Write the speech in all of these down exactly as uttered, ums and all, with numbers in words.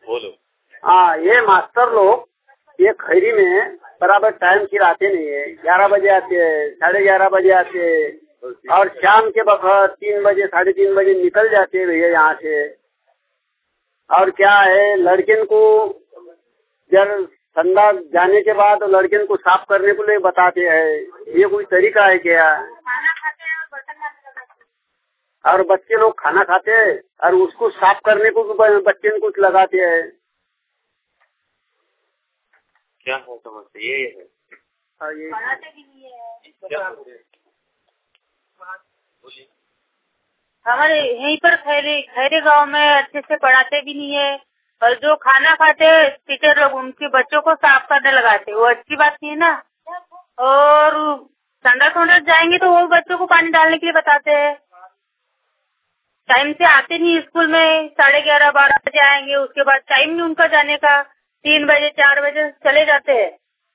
बोलो। हाँ, ये मास्टर लोग ये खैरी में बराबर टाइम सिर आते नहीं है। ग्यारह बजे आते हैं, साढ़े ग्यारह बजे आते हैं और शाम के वक्त तीन बजे साढ़े तीन बजे निकल जाते हैं भैया यहाँ से। और क्या है, लड़किन को जब ठंडा जाने के बाद लड़किन को साफ करने को लिए बताते हैं। ये कोई तरीका है क्या? और बच्चे लोग खाना खाते हैं और उसको साफ करने को बच्चे को कुछ लगाते हैं। क्या है समस्या? ये है। हाँ, ये हमारे यहीं पर खैरे खैरे गांव में अच्छे से पढ़ाते भी नहीं है और जो खाना खाते टीचर लोग उनके बच्चों को साफ करने लगाते, वो अच्छी बात नहीं है ना। और संडा सोडा जाएंगे तो वो बच्चों को पानी डालने के लिए बताते हैं। टाइम से आते नहीं स्कूल में, साढ़े ग्यारह बारह बजे आएंगे, उसके बाद टाइम नहीं उनका जाने का, तीन बजे चार बजे चले जाते हैं।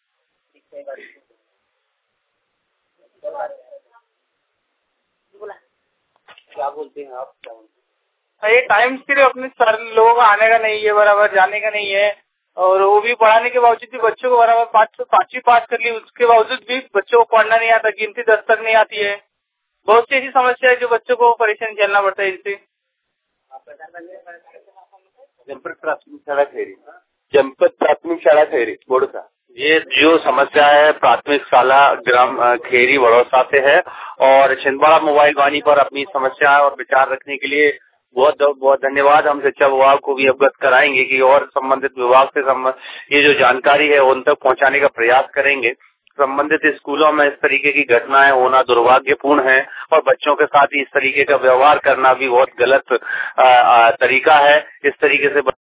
क्या बोलते हैं आप? क्या बोलते हैं? ये टाइम सिर्फ अपने सर लोगों का आने का नहीं है, बराबर जाने का नहीं है। और वो भी पढ़ाने के बावजूद भी बच्चों को बराबर पाँच पाँचवीं पास कर ली, उसके बावजूद भी बच्चों को पढ़ना नहीं आता, गिनती दस तक नहीं आती है। बहुत सी ऐसी समस्या है जो बच्चों को परेशान झेलना पड़ता है इनसे। जनपद प्राथमिक शाला खैरी, जनपद प्राथमिक शाला खैरी बड़ौसा। ये जो समस्या है प्राथमिक शाला ग्राम खैरी बड़ौसा से है और छिंदवाड़ा मोबाइल वाणी पर अपनी समस्या और विचार रखने के लिए बहुत बहुत धन्यवाद। हम शिक्षा विभाग को भी अवगत कराएंगे कि और संबंधित विभाग से संबंध ये जो जानकारी है उन तक पहुंचाने का प्रयास करेंगे। संबंधित स्कूलों में इस तरीके की घटनाएं होना दुर्भाग्यपूर्ण है और बच्चों के साथ इस तरीके का व्यवहार करना भी बहुत गलत आ, आ, तरीका है। इस तरीके से